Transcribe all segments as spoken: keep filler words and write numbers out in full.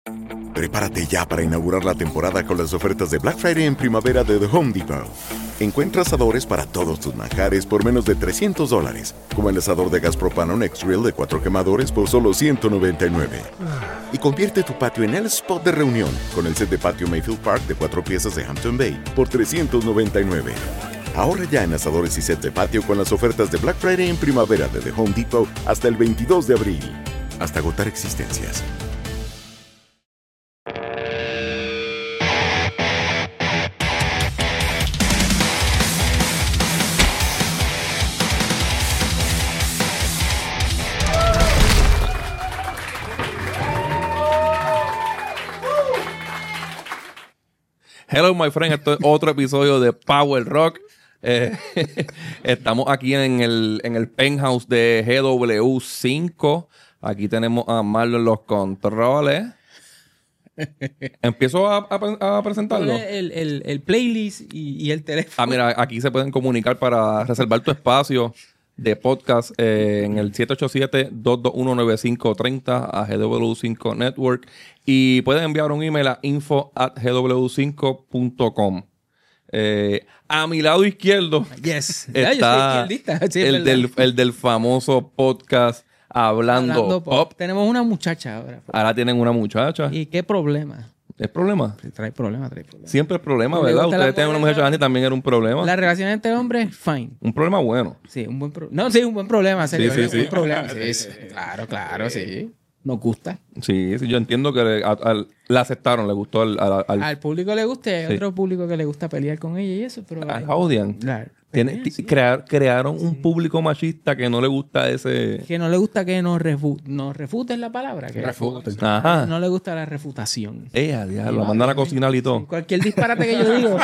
Prepárate ya para inaugurar la temporada con las ofertas de Black Friday en primavera de The Home Depot. Encuentra asadores para todos tus manjares por menos de trescientos dólares, como el asador de gas propano Next Grill de cuatro quemadores por solo ciento noventa y nueve. Y convierte tu patio en el spot de reunión con el set de patio Mayfield Park de cuatro piezas de Hampton Bay por trescientos noventa y nueve. Ahorra ya en asadores y set de patio con las ofertas de Black Friday en primavera de The Home Depot hasta el veintidós de abril, hasta agotar existencias. Hello, my friend. Esto es otro episodio de Power Rock. Eh, estamos aquí en el, en el penthouse de G W cinco. Aquí tenemos a Marlon en los controles. Empiezo a, a, a presentarlo. El, el, el playlist y, y el teléfono. Ah, mira, aquí se pueden comunicar para reservar tu espacio de podcast eh, en el siete ocho siete, dos dos uno, nueve cinco tres cero a G W cinco Network. Y pueden enviar un email a info at g w cinco punto com. Eh, a mi lado izquierdo yes. está sí, el, del, el del famoso podcast Hablando, Hablando Pop. Pop. Tenemos una muchacha ahora. Ahora tienen una muchacha. ¿Y qué problema? ¿Es problema? Trae problema, trae problema. Siempre es problema, ¿verdad? Ustedes tienen una muchacha Andy, también era un problema. La relación entre hombres, fine. Un problema bueno. Sí, un buen problema. No, sí, un buen problema. Serio, Sí, sí, sí. Un problema. Sí, sí. Claro, claro, sí. Nos gusta. Sí, sí, yo entiendo que le, a, a, la aceptaron, le gustó al... al, al Al público le gusta, hay sí. otro público que le gusta pelear con ella y eso, pero... a, odian. Claro. Tiene, Sí. crear, crearon un Sí. público machista que no le gusta ese... Que no le gusta que nos, refu nos refuten la palabra. Que Refuten. Ajá. No le gusta la refutación. Eh, a diablo, la mandan a cocinar y todo. Cualquier disparate que yo digo.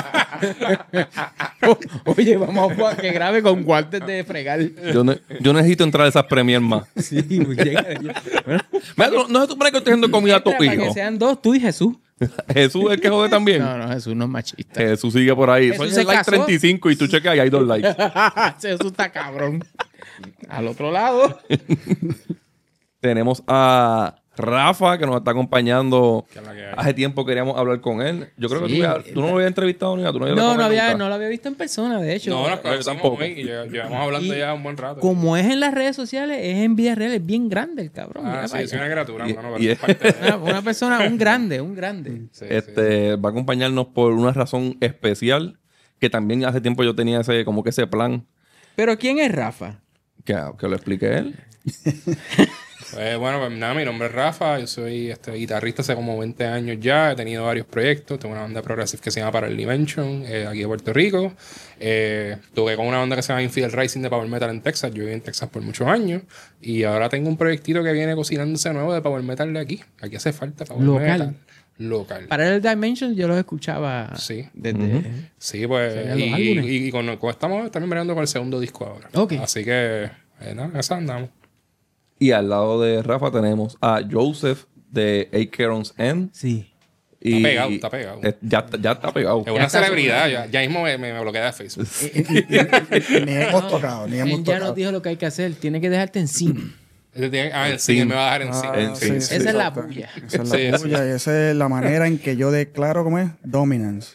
Oye, vamos a que grabe con guantes de fregar. Yo, ne yo necesito entrar a esas premier más. Sí, llega, llega. Bueno, Mira, no, no se supone que estoy haciendo comida a tu para hijo. que sean dos, tú y Jesús. Jesús es el que jode también. No, no, Jesús no es machista. Jesús sigue por ahí. Jesús Soy se el like casó. treinta y cinco y tú checas y hay dos likes. Jesús está cabrón. Al otro lado. Tenemos a Rafa, que nos está acompañando. Que es la que hay. Hace tiempo queríamos hablar con él. Yo creo Sí, que tú, ya- tú no lo habías entrevistado ni nada. Tú no, habías No, hablado no, con él había, nunca. no lo había visto en persona, de hecho. No, nos yo conocemos tampoco. hoy y lle- llevamos hablando Y ya un buen rato. Como es en las redes sociales, es en vida real, es bien grande el cabrón. Ah, Mira sí, para soy una allá. criatura. Y- bueno, y- pero es parte de- Una, una persona, un grande, un grande. Sí, sí. Este, va a acompañarnos por una razón especial. Que también hace tiempo yo tenía ese, como que ese plan. Pero ¿quién es Rafa? Que, que lo explique él. Pues, bueno, pues nada, mi nombre es Rafa. Yo soy este, guitarrista hace como veinte años ya. He tenido varios proyectos. Tengo una banda progressive que se llama Parallel Dimension, eh, aquí de Puerto Rico. Eh, tuve con una banda que se llama Infidel Rising de Power Metal en Texas. Yo viví en Texas por muchos años. Y ahora tengo un proyectito que viene cocinándose nuevo de Power Metal de aquí. Aquí hace falta Power Local. Metal. Local. Para el Dimension yo los escuchaba Sí. desde... Ujú. Sí, pues. Serían Y, los álbumes. y, y con, con- estamos también mirando con el segundo disco ahora. Ok. Así que, eh, nada, esa andamos. Y al lado de Rafa tenemos a Joseph de A Caron's End. Sí. Y, Está pegado, está pegado. eh, ya, está- ya está pegado. Es una está celebridad. Ya, ya mismo me, me, me bloquea de Facebook. Ni hemos tocado, ni hemos Él ya tocado. nos dijo lo que hay que hacer. Tiene que dejarte encima. Este tiene- ah, en Sí. sí, me va a dejar en sí. Ah, En sí, sí, sí, sí. Esa es la exacto. bulla. Esa es la Sí, bulla y esa es la manera en que yo declaro, ¿cómo es? Dominance.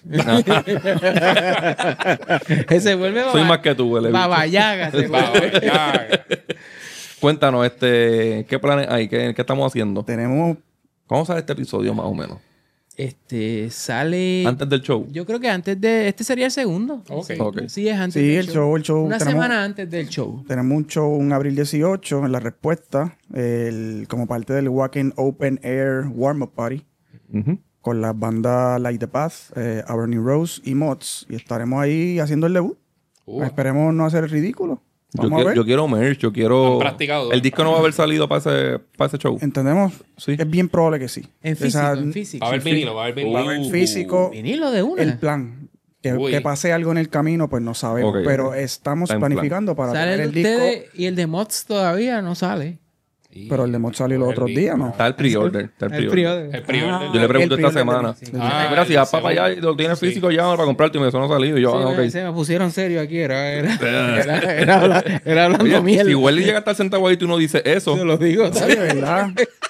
Se vuelve Soy más que tú, huele bicho. babayaga. se Va, vuelve. va, ya. Cuéntanos, este, ¿qué planes hay? ¿Qué, qué estamos haciendo? Tenemos, ¿Cómo sale este episodio más o menos? Este, sale... Antes del show. Yo creo que antes de... Este sería el segundo. Ok. Sí, Ok. sí, es antes sí, del el show, el show. Una tenemos, semana antes del show. tenemos un show un abril dieciocho en La Respuesta, el- como parte del Walking Open Air Warm-Up Party, Ujú. con las bandas Light the Path, eh, Abernie Rose y Mods. Y estaremos ahí haciendo el debut. Uh, Esperemos no hacer el ridículo. Yo, Vamos a quiero, ver. yo quiero merch, yo quiero... Han practicado. El disco no va a haber salido para ese, para ese show. ¿Entendemos? Sí. Es bien probable que sí. En O físico, sea, en físico. va a haber vinilo, va a haber vinilo. Va a haber Uh. físico. Vinilo de una. El plan. Que, Uy. que pase algo en el camino, pues no sabemos. Ok. Pero estamos Está en plan. planificando para Sale tener el el de disco. ustedes y el de Mods todavía no sale. Y- Pero el de Mod salió los el otros disco. días, ¿no? Está el pre-order. Está el El pre-order. pre-order. El pre-order. Yo le pregunté El esta pre-order semana. de- Sí. Ah, Mira, si el vas para allá y segundo. lo tienes Sí. físico, llama para comprarte y me eso no ha salido. Y yo, Sí, ah, me- ok. Se me pusieron serio aquí. Era, era, era, era, habla- era hablando Oye, mierda. si Welly llega a estar sentado ahí y tú no dices eso. Yo lo digo. Sí, de verdad.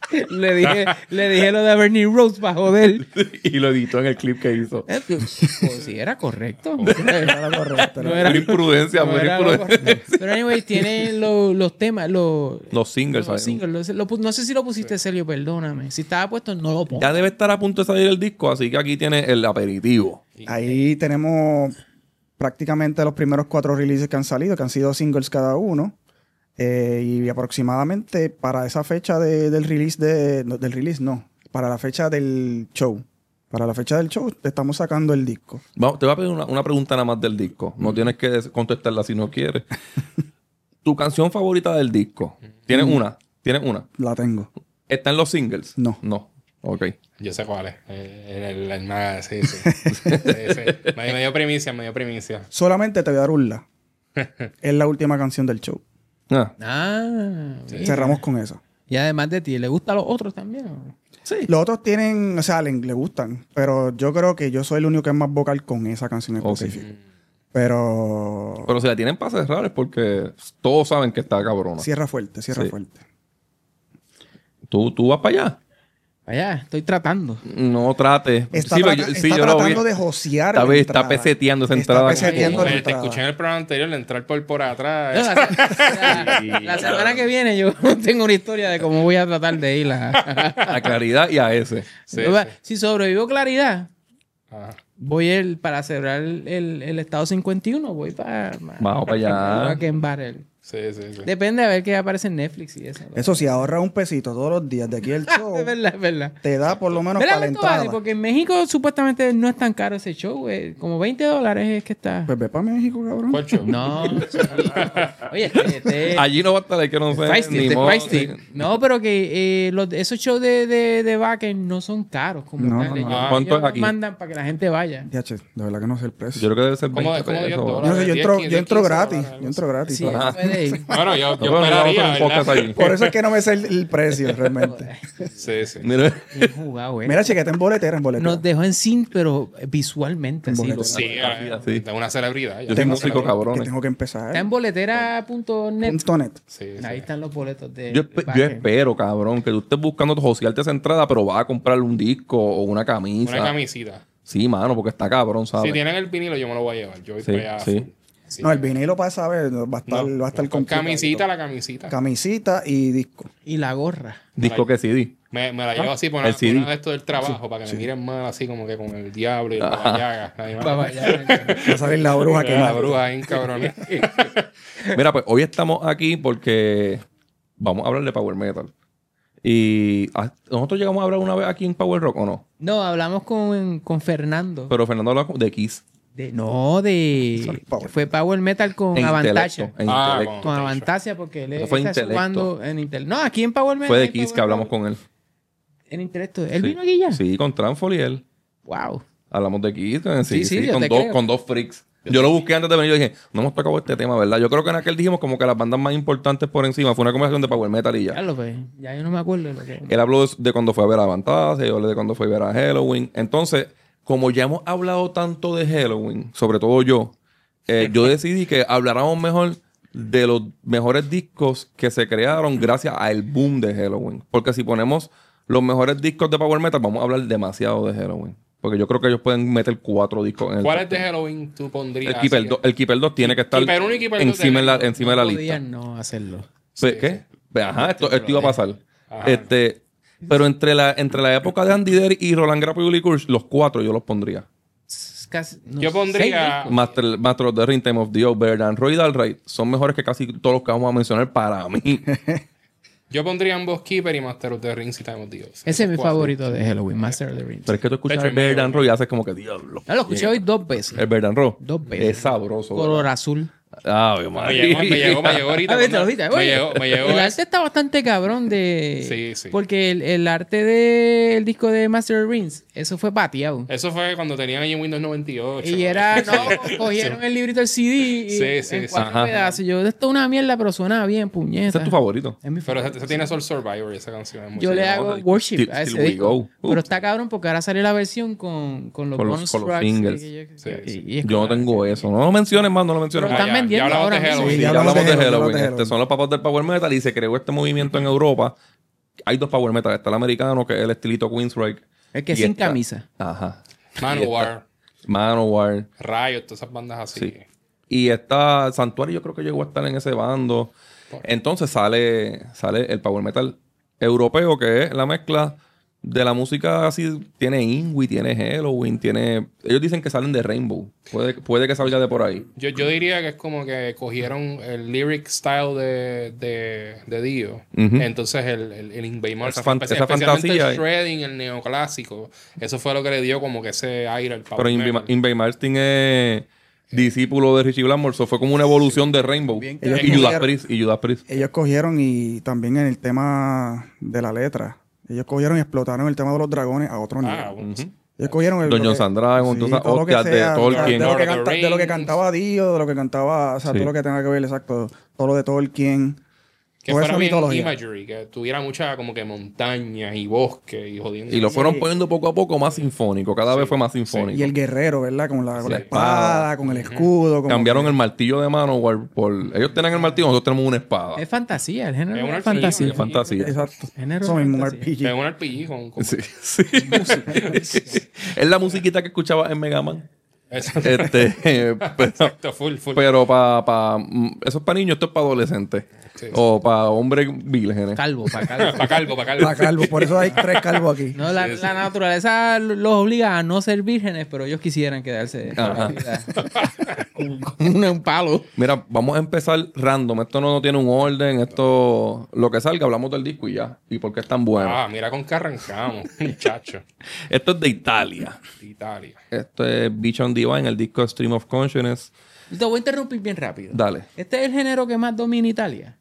le, dije, le dije lo de Bernie Rose para joder. Y lo editó en el clip que hizo. Eh, pues, pues, sí, era correcto. Era lo correcto. No era- era- Pura imprudencia, no pura era lo imprudencia. correcto. Pero anyway, tiene lo- los temas, los, Los singles, los ¿sabes? singles. Los- lo pu- no sé si lo pusiste, Sergio, perdóname. Si estaba puesto, no lo pongo. Ya debe estar a punto de salir el disco, así que aquí tiene el aperitivo. Ahí tenemos prácticamente los primeros cuatro releases que han salido, que han sido singles cada uno. Eh, y aproximadamente para esa fecha de- del release de, no, del release no, para la fecha del show. Para la fecha del show te estamos sacando el disco. Vamos, te voy a pedir una, una pregunta nada más del disco. No tienes que des- contestarla si no quieres. ¿Tu canción favorita del disco? ¿Tienes una? ¿Tienes una? La tengo. ¿Está en los singles? No. No. Ok. Yo sé cuál es. Eh, en el, el nada, sí, sí. sí, sí. Me, me dio primicia, me dio primicia. Solamente te voy a dar un la. Es la última canción del show. Ah, Ah, mira. Cerramos con esa. Y además de ti, ¿le gustan los otros también? ¿O? sí. Los otros tienen, o sea, le, le gustan, pero yo creo que yo soy el único que es más vocal con esa canción en Ok. específico. Pero Pero si la tienen para cerrar es porque todos saben que está cabrona. cierra fuerte, cierra Sí. fuerte. ¿Tú, ¿Tú vas para allá? Allá, estoy tratando. No trates. Está, Sí, trata- yo- está sí, yo lo tratando vi. de josear. Está, la está entrada. peseteando esa Está entrada. peseteando la Te entrada. escuché en el programa anterior, de entrar por por No, atrás. la, la- la semana que viene yo tengo una historia de cómo voy a tratar de ir a... A Claridad y a ese. Sí, Yo va- sí. Si sobrevivo claridad, Ajá. voy el, para celebrar el, el, el estado cincuenta y uno, voy para... Vamos para allá. a quemar el... Sí, sí, sí. Depende a ver qué aparece en Netflix y eso. Eso sí, ahorra un pesito todos los días de aquí el show. Es verdad, es verdad. Te da por lo menos ¿Verdad, para la Beto Vale? entrada. Porque en México supuestamente no es tan caro ese show, güey. Como veinte dólares es que está. Pues ve para México, cabrón. ¿Cuál show? No. Oye, este... este Allí no va a estar el que no sé. Feisty, ni este modo, Feisty. sí. No, pero que eh, los, esos shows de, de, de Backen no son caros como No, tal. no, no. Ellos- Ah, ¿cuánto ellos es los aquí? mandan para que la gente vaya. Ya, che, de verdad que no sé el precio. Yo creo que debe ser ¿Cómo- veinte cómo diez pesos. dólares? Yo no sé, yo diez, entro, quince, yo entro quince gratis. dólares, Yo entro gratis. Sí, Ajá. puede ir. Bueno, yo, yo Bueno, vamos a hacer esperaría, un podcast ¿verdad? allí. Por eso es que no me sé el, el precio realmente. Sí, sí. Mira, Bien jugado, güey. Mira, chequete en boletera, en boletera. Nos dejó en sin, pero visualmente así. Boleto. lo- Sí, eh, sí. de una celebridad. ya. yo soy músico, que cabrones. tengo que empezar. Está en boletera punto net. Punto net. Sí, sí. Ahí están los boletos de. Yo, de espe- yo Backen. espero, cabrón, que tú estés buscando josearte esa entrada, pero vas a comprar un disco o una camisa. Una camisita. Sí, mano, porque está cabrón, ¿sabes? Si tienen el vinilo, yo me lo voy a llevar. Yo voy Sí, para allá. sí. Sí. No, el vinilo para saber va a estar, No, va a estar no, complicado. camisita, la camisita. Camisita y disco. Y la gorra. Disco que C D. Me, me la llevo así por el una, C D. por una de esto del trabajo, para que me miren mal así como que con el diablo y la Ajá. llaga. Nadie más- Baba Yaga. Va a salir la bruja que La bruja bien cabrón. Mira, pues hoy estamos aquí porque vamos a hablar de Power Metal. Y ah, nosotros llegamos a hablar una vez aquí en Power Rock, ¿o no? No, hablamos con, con Fernando. Pero Fernando hablaba de Kiss. De, no, de. Sorry, Power. Fue Power Metal con En Avantasia. intelecto. En Ah, intelecto. Con Avantasia, porque él Eso fue está intelecto. jugando en Intel. No, aquí en Power Metal. Fue de en Kiss Power que hablamos Metal. con él. En intelecto. ¿Él Sí. vino aquí ya? Sí, con Transfol y él. Wow. Hablamos de Kiss. eh, Sí, Sí, sí, sí, yo con, te dos, creo. con dos freaks. Yo lo busqué antes de venir y dije, no hemos tocado este tema, ¿verdad? Yo creo que en aquel dijimos como que las bandas más importantes por encima fue una conversación de Power Metal y ya. Ya lo ves. Ya yo no me acuerdo de lo que. Él habló de, de cuando fue a ver a Avantasia, yo hablé de cuando fue a ver a Halloween. Entonces, como ya hemos hablado tanto de Halloween, sobre todo yo, eh, yo decidí que habláramos mejor de los mejores discos que se crearon gracias al boom de Halloween. Porque si ponemos los mejores discos de Power Metal, vamos a hablar demasiado de Halloween. Porque yo creo que ellos pueden meter cuatro discos en el ¿Cuál top es de ten. Halloween tú pondrías? El Keeper, así? do- el Keeper dos tiene que estar Keeper uno y Keeper dos encima, en la, de- encima de la lista. Podían no hacerlo. Pe- ¿Qué? Pe- Ajá, esto, esto iba a pasar. Ajá. Este, pero entre la, entre la época de Andy Derry y Roland Grapo y Uli Kurz, los cuatro yo los pondría. Es casi- no, Yo pondría- seis discos. Master, Master of the Ring, Time of the Oak, Bear and Roy Dalray son mejores que casi todos los que vamos a mencionar para mí. Yo pondría ambos Keeper y Master of the Rings y Time of the Oath. Ese es mi Cuatro. favorito de Halloween, Master of the Rings. Pero es que tú escuchas Pecho el y medio. Bear and Roy y haces como que diablo. Ah, lo escuché hoy dos veces. El Bear and Roy. Dos veces. Es sabroso. Color ¿verdad? azul. Ave Me llegó, me llegó, me llegó ahorita. Ah, viste, cuando- lo viste. Me Oye, llegó, me llegó. el arte está bastante cabrón de... Sí, sí. Porque el, el arte del disco de Master of the Rings, eso fue pateado. Eso fue cuando tenían ahí en Windows noventa y ocho. Y era, no, cogieron el librito del C D y Sí, sí, en sí. cuatro Ajá. pedazos. Yo, esto es una mierda, pero suena bien, puñeta. Ese es tu favorito. Es mi Pero favorito. ese, ese tiene Soul Survivor y esa canción es muy Yo le buena. hago no, worship Still- a ese Still We disco. Go. Uh. Pero está cabrón porque ahora salió la versión con, con los Con los- bonus con los tracks. singles. y- y- Sí, y- sí. y es Yo no como- tengo eso. No lo menciones más, no lo menciones Pero más. están ya, ya vendiendo hablamos ahora de mismo. Halloween. Sí, Ya ya hablamos de hablamos de Halloween. Halloween. Este son los papás del Power Metal y se creó este movimiento en Europa hay dos power metal. Está el americano, que es el estilito Queensryche. El que y es sin está- camisa. Ajá. Manowar, Manowar. Riot, todas esas bandas así. Sí. Y está Santuario, yo creo que llegó a estar en ese bando. Entonces sale, sale el power metal europeo, que es la mezcla de la música así. Tiene Ingui, tiene Halloween, tiene... Ellos dicen que salen de Rainbow. Puede, puede que salga de por ahí. Yo, yo diría que es como que cogieron el lyric style de, de, de Dio. Ujú. Entonces el, el, el Invade Mars, Esa fan- espe- esa especialmente fantasía. el shredding, el neoclásico. Eso fue lo que le dio como que ese aire al power Pero Invey metal. Invey Martin es discípulo de Richie Blackmore. So fue como una evolución de Rainbow. Ellos Y Judas cogieron- Priest. Y Judas Priest. Ellos cogieron y también en el tema de la letra. Ellos cogieron y explotaron el tema de los dragones a otro nivel. Ah, bueno. Ujú. Ellos cogieron el... Dungeons lo que- and Dragons, sí, todas esas todo lo que hostias de sea, Tolkien. De lo, que Lord of the canta- de lo que Rings. cantaba Dio, de lo que cantaba... O sea, Sí. todo lo que tenga que ver, exacto. Todo lo de Tolkien. Que toda fuera esa bien mitología. imagery, que tuviera mucha como que montañas y bosques y jodiendo. Y lo fueron Sí. poniendo poco a poco más sinfónico. Cada vez fue más sinfónico. Y el guerrero, ¿verdad? Con la, con la Sí. espada, con el escudo. como Cambiaron que- el martillo de Manowar por... Ellos tenían el martillo, nosotros tenemos una espada. Es fantasía, el género Es una es fantasía. Es fantasía. Exacto. Género Eso mismo, un fantasía. R P G. Es un R P G con... con Sí, sí. Es la musiquita que escuchaba en Mega Man. Eso- Este, pero Exacto, full, full. pero para pa, mm, eso es para niños, esto es para adolescentes. Sí. O para hombres vírgenes. Calvo, para calvo. Para calvo, para calvo. La calvo, por eso hay tres calvos aquí. No, la, la naturaleza los obliga a no ser vírgenes, pero ellos quisieran quedarse Ajá. con, con un palo. Mira, vamos a empezar random. Esto no, no tiene un orden. Esto, lo que salga, hablamos del disco y ya. Y por qué es tan bueno. Ah, mira con qué arrancamos, muchacho. Esto es de Italia. De Italia. Esto es Vision Divine, el disco Stream of Consciousness. Te voy a interrumpir bien rápido. Dale. Este es el género que más domina Italia.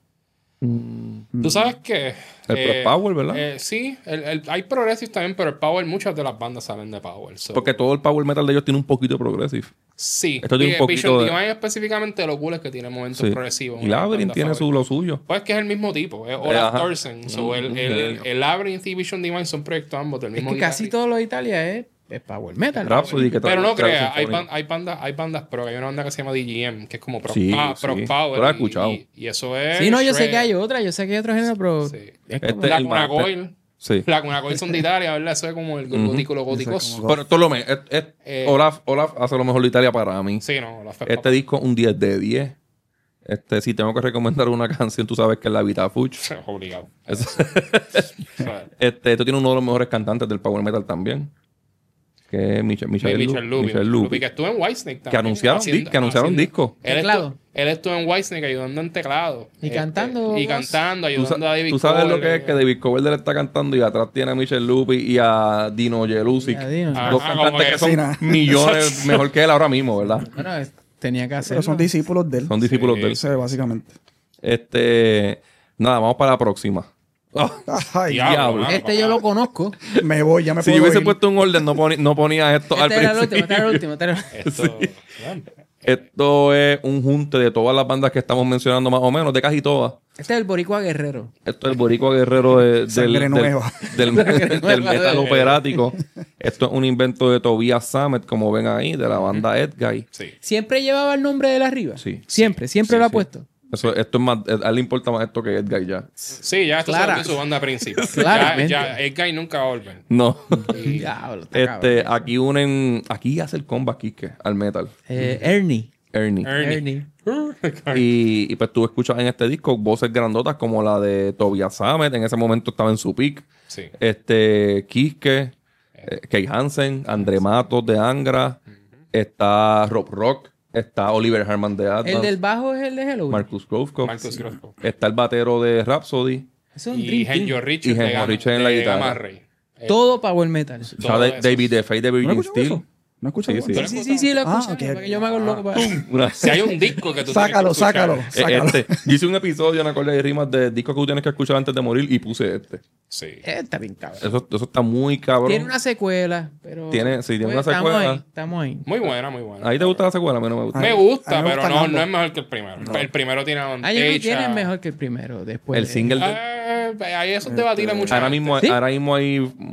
¿Tú sabes qué? El Pro Power, ¿verdad? eh, sí, el, el- hay progressive también, pero el Power, muchas de las bandas salen de Power. so- Porque todo el power metal de ellos tiene un poquito de progressive. Sí. esto tiene un Y, eh, poquito Vision de- Divine específicamente lo cool es que tiene momentos Sí. progresivos. Y una Labyrinth banda tiene su, favorita. lo suyo. Pues es que es el mismo tipo, es Eh, Olaf ajá. Thorsen. So, el, Mm, el, el, mm. el Labyrinth y Vision Divine son proyectos ambos del Es mismo que casi guitarrista. todo lo de Italia es, es power metal. Rhapsody, que Pero no trae- creas, trae hay, ban- sinfónico. hay, bandas, hay bandas pro, hay una banda que se llama D G M, que es como Pro, Sí, pa- Pro sí. Power. Yo la he y- escuchado. Y, y eso es. Sí, no, yo sé shred. que hay otra, yo sé que hay otro género, pero Sí. es como- Este- La el Cuna Marte. Coil. Sí. La Cuna Coil son de Italia, ¿verdad? Eso es como el Ujú. gótico, lo gótico. Pero esto es lo mejor. Es- es- Eh, Olaf, Olaf hace lo mejor de Italia para mí. Sí, no, la fe- Este disco, un diez de diez. Este, si tengo que recomendar una canción, tú sabes que es la Vita Fuch. Obligado. Es- O sea, este, esto tiene uno de los mejores cantantes del power metal también. Que es Michel, Michel, Michel Lu- Lupi. Michel Michel Lupi. Lupi, que estuvo en Whitesnake también. Que anunciaron, haciendo- di- que anunciaron haciendo- disco. Él Teclado. estuvo, él estuvo en Whitesnake ayudando en teclado. Y Este, cantando Y voz. cantando, Tú, sa- ayudando a David tú sabes lo Coverdale. que es que David Coverdale está cantando y atrás tiene a Michel Lupi y a Dino Jelusic. Y a Dino. Dos Ajá, cantantes como que que son sí, nada. millones mejor que él ahora mismo, ¿verdad? Bueno, es- tenía que hacerlo. Pero son discípulos de él. Son discípulos Sí. de él. Sí, básicamente. Este, nada, vamos para la próxima. Ay, Diablo, mano, Este yo lo conozco. me voy, ya me Si puedo yo hubiese ir. puesto un orden, no, poni- no ponía esto al Este era el último, principio. este era el último. Este era el- Esto, Esto es un junte de todas las bandas que estamos mencionando más o menos, de casi todas. Este es el Boricua Guerrero. Esto es el boricua guerrero de- del, Sangre del, nueva. del- del nueva metal de- operático. Esto es un invento de Tobias Sammet, como ven ahí, de la banda Edguy. sí. ¿Siempre llevaba el nombre de la arriba? Sí. Siempre, siempre Sí, lo ha sí. puesto. Eso, esto es más, a él le importa más esto que Edguy ya. Sí, ya esto Clara. se volvió su banda principal. Claramente. Ya, ya Edguy nunca va a volver. No. Y- Diablo, está este, cabrón. aquí unen, aquí hace el comeback Quique, al metal. Eh, Ernie. Ernie. Ernie. Ernie. Y, y pues tú escuchas en este disco voces grandotas como la de Tobias Sammet, en ese momento estaba en su peak. Sí. Este, Kiske, eh, Kay Hansen, André Matos de Angra, está Rob Rock, está Oliver Harman de Advance, El del bajo es el de Halloween. Marcus Grovecock, Marcus Grovecock. está el batero de Rhapsody, Eso es un Y dream team. Henjo Y Richards Henjo de Gamma- Richards en la de guitarra. Gamma Ray. Eh, Todo power metal. está Todo de- eso. David DeFay de ¿No Virgin escuchas Steel. eso? ¿No escuchas Sí, eso? sí. Sí, sí, sí, sí, lo Ah, escuché. ok. Para que yo me hago loco. para- Una- Si hay un disco que tú Sácalo, tienes que escuchar. sácalo. Eh, Sácalo. este, yo hice un episodio en la cual de rimas de discos que tú tienes que escuchar antes de morir y puse este. Sí. Eh, Está bien cabrón. Eso, eso está muy cabrón. Tiene una secuela, pero... Tiene- sí, tiene una Pues, estamos secuela. Ahí, estamos ahí. Muy buena, muy buena. ¿A ti te gusta la secuela? A mí no me gusta. Me A gusta, mí me pero gustan no, ambos. no es mejor que el primero. El primero tiene Ah, yo no Avantage. tiene mejor que el primero. Después El de- single de... Eh, ahí eso es debatir a mucha Ahora gente. mismo, ¿Sí? ahora mismo hay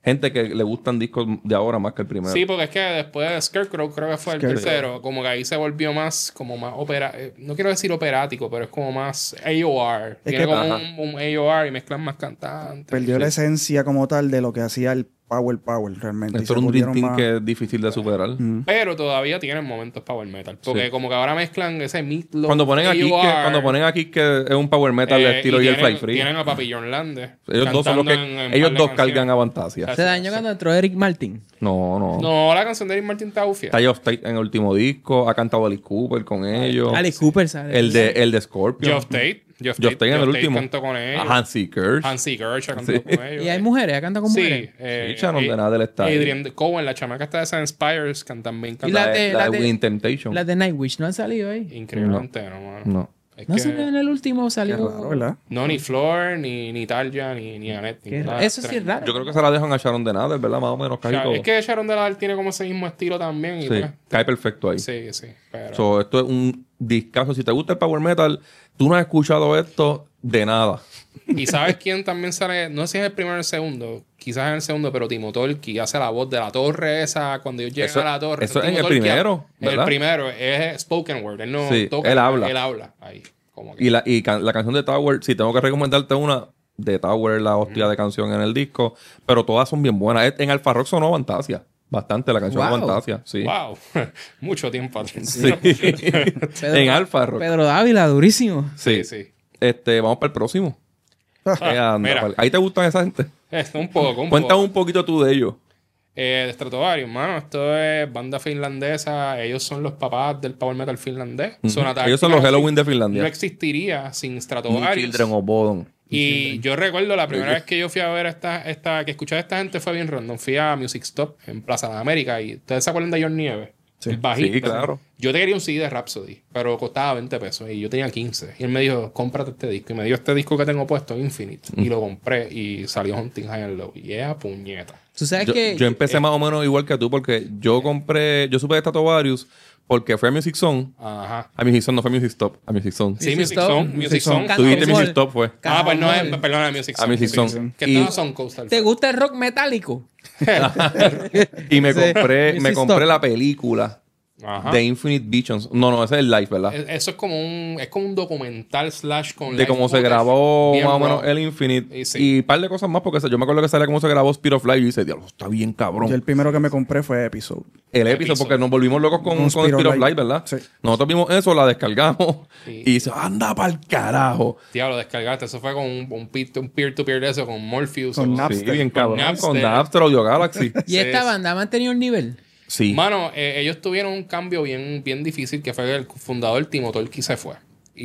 gente que le gustan discos de ahora más que el primero. Sí, porque es que después de Scarecrow creo que fue el Scarecrow. tercero, como que ahí se volvió más, como más opera, eh, no quiero decir operático, pero es como más A O R. Es Tiene que- como Ajá. un, un A O R y mezclan más cantantes. Perdió la esencia como tal de lo que hacía el Power Power realmente. y Esto se era un Dream volvieron Team más- que es difícil de superar. Pero todavía tienen momentos power metal. Porque Sí. como que ahora mezclan ese Meatloaf, Cuando ponen aquí que, A O R, cuando ponen aquí que es un power metal de eh, estilo y y el tienen, Fly Free. tienen a Papillon Landes. Ellos dos son los que cantando en- en ellos par de dos canciones. cargan a Fantasia. Se dañó cuando entró Eric Martin. No, no. No, la canción de Eric Martin está ufia. Está Geoff Tate en el último disco, ha cantado Alice Cooper con ellos. Alice Cooper sale. El de el de Scorpion. Geoff Tate. Geoff Geoff Tate en el último. cantó con ellos. A Hansi Kirsch. Hansi Kirsch cantó Sí. con ellos. Y hay mujeres, ella canta con Sí, mujeres. eh, Sí, Sharon eh, de Nadal está ahí. Adrian Cohen, la chamaca está de San Spires, can también Y canta. la La de- de, la de de- Win Temptation. Las de Nightwish no han salido ahí. Increíblemente, no, mano. No. Es No que- salió en el último, Qué salió. raro, ¿verdad? No, ni Flor, ni, ni Tarja, ni, ni Annette. Qué ni ra- nada. Eso sí es raro. Yo creo que se la dejan a Sharon de Nadal, ¿verdad? Más o menos O sea, casi es que Sharon Deladar tiene como ese mismo estilo también. Y Sí, pues, cae perfecto ahí. sí, sí. Pero, So, esto es un discazo. Si te gusta el power metal, tú no has escuchado esto de nada. ¿Y sabes quién también sale? No sé si es el primero o el segundo. Quizás en el segundo, pero Timo Tolki hace la voz de la torre esa cuando ellos llegan Eso- a la torre. eso Timo en el Tolki primero, En el ¿verdad? primero es spoken word. Él no Sí, toca. él habla. Él habla ahí. Como que. Y la, y can- la canción de Tower, si tengo que recomendarte una, de Tower, la hostia de canción en el disco, pero todas son bien buenas. Es- En Alfa Rock sonó Fantasia. Bastante la canción Wow. de Fantasia. Sí. Wow. Mucho tiempo atrás. Sí. Pedro- en Alfa Rock. Pedro Dávila, durísimo. Sí. Sí, sí. Este, vamos para el próximo. Eh, anda, mira. pal- Ahí te gustan esa gente. Eh, un poco, un Cuéntame poco. un poquito tú de ellos. Eh, de Stratovarius, mano. Esto es banda finlandesa. Ellos son los papás del power metal finlandés. Sonata Ellos son Arctica los Halloween de No Finlandia. existiría sin New Stratovarius. Children of Bodom. Y yo recuerdo la primera vez que yo fui a ver esta, esta, que escuché a esta gente fue bien random. Fui a Music Stop en Plaza de América y ¿ustedes se acuerdan de John Nieves? El bajista. Sí, claro. Yo te quería un C D de Rhapsody, pero costaba veinte pesos y yo tenía quince. Y él me dijo, cómprate este disco. Y me dio este disco que tengo puesto, Infinite. Y lo compré y salió Hunting High and Low. Y era puñeta. Tú sabes Yo, que. yo empecé más o menos igual que tú porque yo compré, yo supe de Stratovarius porque fue a Music Zone. Ajá. A Music Zone, no fue Music Stop, a Music Zone. Sí, Music Music Stop, Zone. Music Music Zone. Zone. Tú dijiste Cajón Music Mall. Stop fue. Ah, pues no, Cajón es, perdona, Music A Zone. Music Music Zone. Que Y- todos son Coastal. ¿Te gusta el rock metálico? Y me Sí. compré, me Music compré Stop. la película Ajá. de Infinite Visions. No, no, ese es el live, ¿verdad? Es- Eso es como un, es como un documental slash con De live cómo se footage, grabó bien más o menos raw. el Infinite. Y sí. Y un par de cosas más, porque yo me acuerdo que salía cómo se grabó Speed of Light y yo dice, diablo, está bien cabrón. Yo el primero que me compré fue Episode. El episodio, porque nos volvimos locos con, con Speed of Light, ¿verdad? Sí. Nosotros vimos eso, la descargamos Sí. y dice, anda para el carajo. Diablo, descargaste. Eso fue con un, un, peer- un peer-to-peer de eso, con Morpheus. Con o- Napster. Sí, bien cabrón. Napster. Con Napster, Audio Galaxy. ¿Y esta Sí. banda ha mantenido el nivel? Sí. Mano, eh, ellos tuvieron un cambio bien, bien difícil que fue que el fundador Timo Tolki se fue.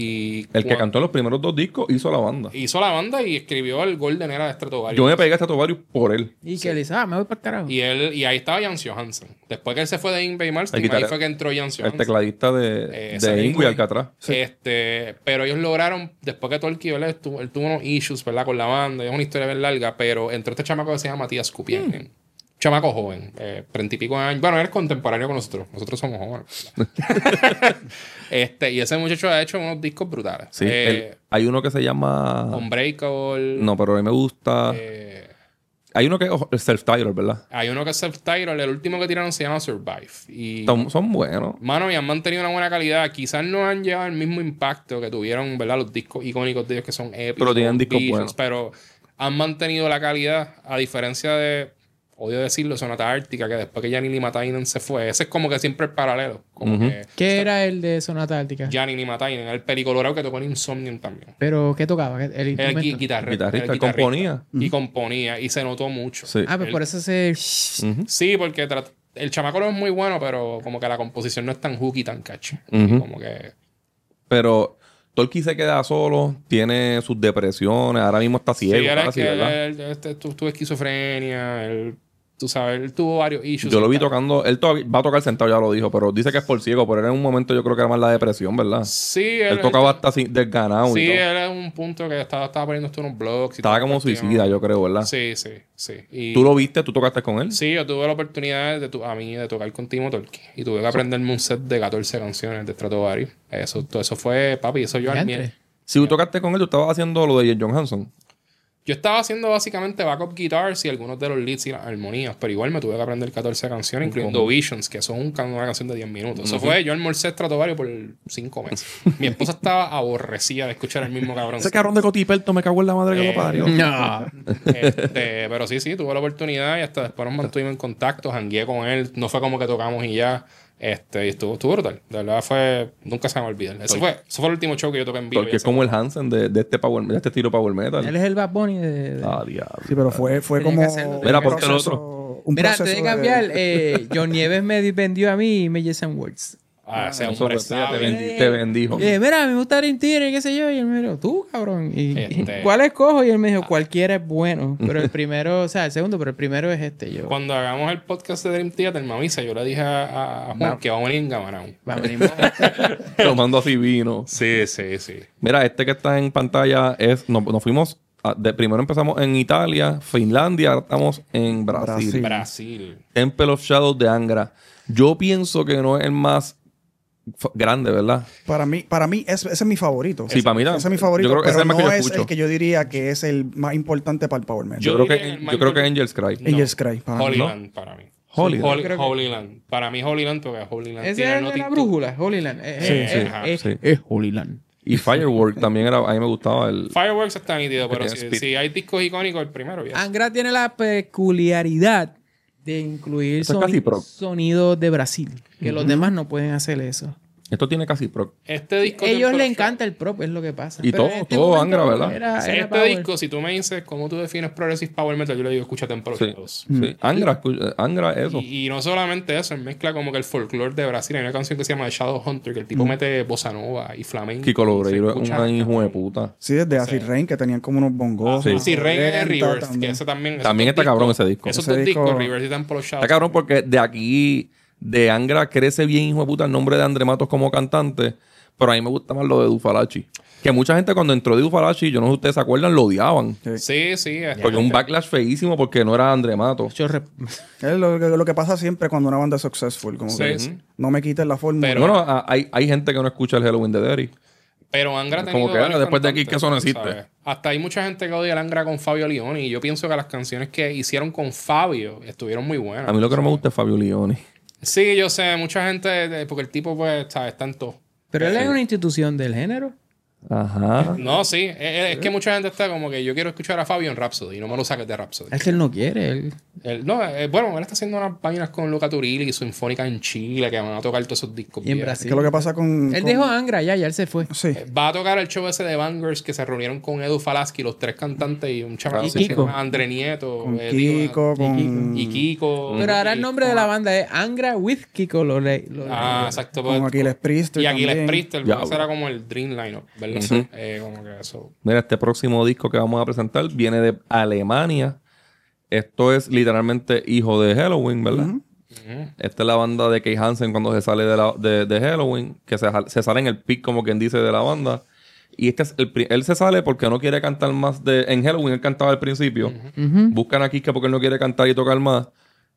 Y El que cuan- cantó los primeros dos discos hizo la banda. hizo la banda y escribió el Golden Era de Stratovarius. Yo me pegué a Stratovarius por él. Y que le dice, ah, me voy para el carajo. Y él y ahí estaba Jans Johansen. Después que él se fue de Ingve y Malmsteen, El ahí guitarra- fue que entró Jans El Johansen. tecladista de, Eh, de ese Ingrid Ingrid. Alcatraz. Este, pero ellos lograron, después que Tolki, ¿verdad? Él tuvo, él tuvo unos issues, ¿verdad? Con la banda, es una historia bien larga, pero entró este chamaco que se llama Matías Kupien. Chamaco joven, eh, treinta y pico de años. Bueno, él es contemporáneo con nosotros. Nosotros somos jóvenes. ¿verdad? este, y ese muchacho ha hecho unos discos brutales. Sí. Eh, el- hay uno que se llama... Unbreakable. No, pero a mí me gusta... eh, Hay uno que es self-titled, ¿verdad? hay uno que es self-titled. El último que tiraron se llama Survive. Y, Son, son buenos. mano, y han mantenido una buena calidad. Quizás no han llevado el mismo impacto que tuvieron, ¿verdad? Los discos icónicos de ellos que son épicos. Pero tienen discos Beatles, buenos. Pero han mantenido la calidad, a diferencia de, odio decirlo, Sonata Ártica, que después que Janine Matainen se fue. Ese es como que siempre el paralelo. Como Ujú. que ¿Qué era el de Sonata Ártica? Janine Matainen, el pelicolorado que tocó en Insomnium también. ¿Pero qué tocaba? ¿El El instrumento? gui- guitarra, Guitarrista, el componía. Y componía. Y se notó mucho. Sí. Ah, pues El- por eso se... Ujú. Sí, porque tra- el chamaco es muy bueno, pero como que la composición no es tan hooky, tan catchy. Ujú. Como que... Pero Tolki se queda solo, tiene sus depresiones, ahora mismo está ciego, sí, él es casi, que ¿verdad? él, este, tu- tuvo esquizofrenia, él, tú sabes, él tuvo varios issues. Yo lo vi y tal. tocando, él todavía va a tocar sentado, ya lo dijo, pero dice que es por ciego, pero él en un momento yo creo que era más la depresión, ¿verdad? Sí, Él, él, tocaba hasta así, desganado Sí, y todo. él es un punto que estaba, estaba poniendo esto en unos blogs. y Estaba toda como cuestión. suicida, yo creo, ¿verdad? Sí, sí, sí. Y, ¿Tú lo viste? ¿Tú tocaste con él? Sí, yo tuve la oportunidad de tu- a mí de tocar con Timo Tolki. Y tuve que aprenderme un set de catorce canciones de Stratovarius. Eso, todo eso fue, papi, eso yo al Diantre. miel. Si tú tocaste con él, tú estabas haciendo lo de John Hanson. Yo estaba haciendo básicamente backup guitars y algunos de los leads y las armonías, pero igual me tuve que aprender catorce canciones, incluyendo ¿Cómo? Visions, que son un, una canción de diez minutos. Uh-huh. Eso fue, yo almorcé Stratovarius por cinco meses. Mi esposa estaba aborrecida de escuchar el mismo cabrón. Ese cabrón de Cotiperto me cagó en la madre eh, que lo parió. No. Este, pero sí, sí, tuve la oportunidad y hasta después nos mantuvimos en contacto, jangueé con él. No fue como que tocamos y ya. Este, y estuvo, estuvo brutal. De verdad fue... Nunca se me va a olvidar. Eso fue, eso fue el último show que yo toqué en vivo. Porque es como el Hansen de, de, este power, de este estilo power metal. Él es el Bad Bunny de... de... Ah, diablo. Sí, pero fue, fue como... Mira, porque el otro... Un Mira, antes de cambiar, de... eh, John Nieves me vendió a mí Images and Words. Ah, ese hombre sabe. Te, bendi te bendijo. Eh, mira, me gusta Dream Theater, qué sé yo. Y él me dijo, tú, cabrón. Y, este... ¿cuál escojo? Y él me dijo, cualquiera es bueno. Pero el primero, o sea, el segundo, pero el primero es este. Yo. Cuando hagamos el podcast de Dream Theater, me avisa. Yo le dije a, a Juan va. que va a venir en Gamarán. Va a venir. Tomando así vino. Sí, sí, sí. Mira, este que está en pantalla es... Nos, nos fuimos... A, de, primero empezamos en Italia, Finlandia, ahora estamos en Brasil. Brasil. Brasil. Temple of Shadows de Angra. Yo pienso que no es el más... grande, ¿verdad? Para mí, para mí ese, ese es mi favorito. Sí, ese, para mí también. Ese es mi favorito, yo creo que pero ese no es, es escucho. el que yo diría que es el más importante para el Power Metal. Yo, Yo creo, que, el yo creo que Angel's Cry. No. Angel's Cry. Para Holy mí. Land, para mí. Holy, Holy, Land. Holy Land. Para mí Holy Land, porque Holy Land Ese tiene es el de la brújula, Holy Land. Es, Sí, es, sí, es, ajá, es, sí. es Holy Land. Y Firework también era... A mí me gustaba el... Fireworks está nítido, pero si, Speed. si hay discos icónicos, el primero ya. Angra tiene la peculiaridad de incluir Eso es casi soni prog. sonidos de Brasil. Que Uh-huh. los demás no pueden hacer eso. Esto tiene casi prog. Este disco... Ellos Temple le of encanta el prop, es lo que pasa. Y Pero todo- en este todo momento Angra, ¿verdad? era- Sí, era este power. disco, si tú me dices cómo tú defines Progressive Power Metal, yo le digo, escucha Temple of Sí, Shadows. sí. Angra, escu- Angra, eso. Y, y no solamente eso, él mezcla como que el folclore de Brasil. Hay una canción que se llama The Shadow Hunter, que el tipo mete bossa nova y flamenco. Kiko y se Loureiro es escucha- un hijo de puta. Sí, desde Acid Sí. Rain, que tenían como unos bongos. Sí. Sí, Rain Lenta and Rivers, también. que ese también... esos También dos está discos- cabrón ese disco. Esos Ese dos discos, disco- Rivers y Temple of Shadows. Está cabrón porque de aquí, de Angra, crece bien, hijo de puta, el nombre de André Matos como cantante. Pero a mí me gusta más lo de Dufalachi. Que mucha gente cuando entró de Dufalachi, yo no sé si ustedes se acuerdan, lo odiaban. Sí, sí. este- Porque un backlash feísimo porque no era André Matos. Yo rep- Es lo, lo que pasa siempre cuando una banda es successful. Como Sí, que sí. no me quiten la fórmula. Pero- Bueno, a- hay, hay gente que no escucha el Halloween de Derry. Pero Angra ha Como tenido que, varios después de aquí, cantantes, que eso no existe. ¿sabes? Hasta hay mucha gente que odia el Angra con Fabio Leone. Y yo pienso que las canciones que hicieron con Fabio estuvieron muy buenas. A mí lo que no me gusta es Fabio Leone. Sí, yo sé. Mucha gente... eh, Porque el tipo, pues, ¿sabes? Está en todo. Pero él es una institución del género. Ajá. No, sí. Es, es que mucha gente está como que yo quiero escuchar a Fabio en Rhapsody y no me lo saques de Rhapsody. Es que él no quiere. Él... Él- no, eh, bueno, él está haciendo unas páginas con Luca Turilli y Sinfónica en Chile que van a tocar todos esos discos. Y en viejos. Brasil. ¿Qué es lo que pasa con...? Él con- dejó Angra ya, ya él se fue. Sí. Va a tocar el show ese de Bangers que se reunieron con Edu Falaschi, los tres cantantes y un chaval Y que se Kiko. llama André Nieto. Con eh, digo, Kiko, con... y Kiko. Pero ahora el y- nombre de la banda es Angra with Kiko Lore. Ah, exacto. Con pues, Aquiles Priester y Aquiles también. Priester, Ya, ese era como el Dream Lineup, ¿verdad? Ujú. Eh, como que eso. Mira, este próximo disco que vamos a presentar viene de Alemania. Esto es literalmente hijo de Halloween, ¿verdad? Ujú. Ujú. Esta es la banda de Kay Hansen cuando se sale de, la- de, de Halloween, que se, se sale en el pick, como quien dice, de la banda. Y este es el, pri- él se sale porque no quiere cantar más de... En Halloween él cantaba al principio. Ujú. Buscan a Kike porque él no quiere cantar y tocar más.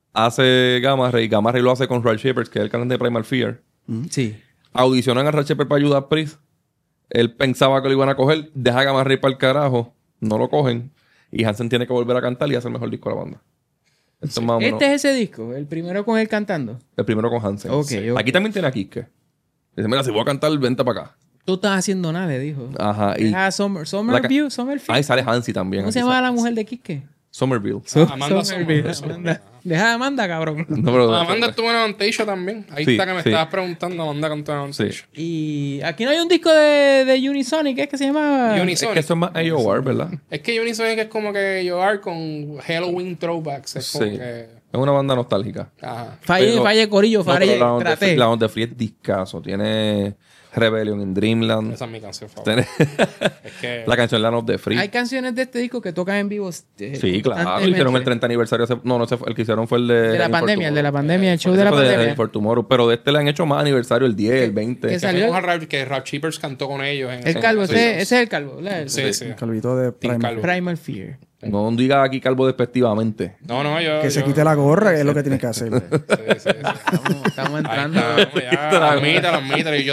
Hace Gamma Ray. Gamma Ray lo hace con Ralph Shepard, que es el cantante de Primal Fear. Sí. Audicionan a Ralph Shepard para ayudar a Priest. Él pensaba que lo iban a coger. Deja a Gamma Ray para el carajo. No lo cogen. Y Hansen tiene que volver a cantar y hacer el mejor disco de la banda. Esto es más o menos Este es ese disco, el primero con él cantando. el primero con Hansen. Ok, Sí. ok. Aquí también tiene a Kike. Dice, mira, si voy a cantar, vente para acá. Tú estás haciendo nada, le dijo. Ajá. Y... Deja a Summer, Summerview, Summerfield. Ahí sale Hansi también. ¿Cómo se Aquí llama sale. la mujer de Quique? Somerville. Amanda Summerville. Summer. Amanda. Deja a Amanda, cabrón. No, pero- Amanda estuvo en Avantasia también. Ahí Sí, está que me sí. estabas preguntando. Amanda cantó en Avantasia. Sí. Y aquí no hay un disco de, de Unisonic, ¿qué es que se llama? Es Unisonic. que eso es más A O R, ¿verdad? Es que Unisonic es como que yo ar con Halloween throwbacks. Es como Sí. que. Es una banda nostálgica. Ajá. Falle, Pero- falle Corillo, No, falle, pero la On the traté. Free- La On the Free es discazo. Tiene Rebellion in Dreamland. Esa es mi canción favorita. Tiene Es que. la canción Land of the Free. Hay canciones de este disco que tocan en vivo. eh, Sí, claro. constantemente. Hicieron el treinta aniversario. hace- No, no, ese fue- el que hicieron fue el de... De la Aim for pandemia, el de la Tomorrow. pandemia, el show Ese de la fue pandemia. Aim for Tomorrow. Pero de este le han hecho más aniversario, el diez, el veinte. que Que salió tenemos el- a Rap, que Rap Cheapers cantó con ellos. En El esos- calvo, esos ese, shows. ese es el calvo, ¿verdad? El- Sí, sí. El calvito de Team Primal. Calvo. Primal Fear. No diga aquí calvo despectivamente. No, no, yo. Que se yo- quite la gorra, es lo que tiene que hacer. Sí, sí, sí. Estamos, estamos Ahí entrando. está, vamos ya, admítalo, admítalo. Y yo tenía el,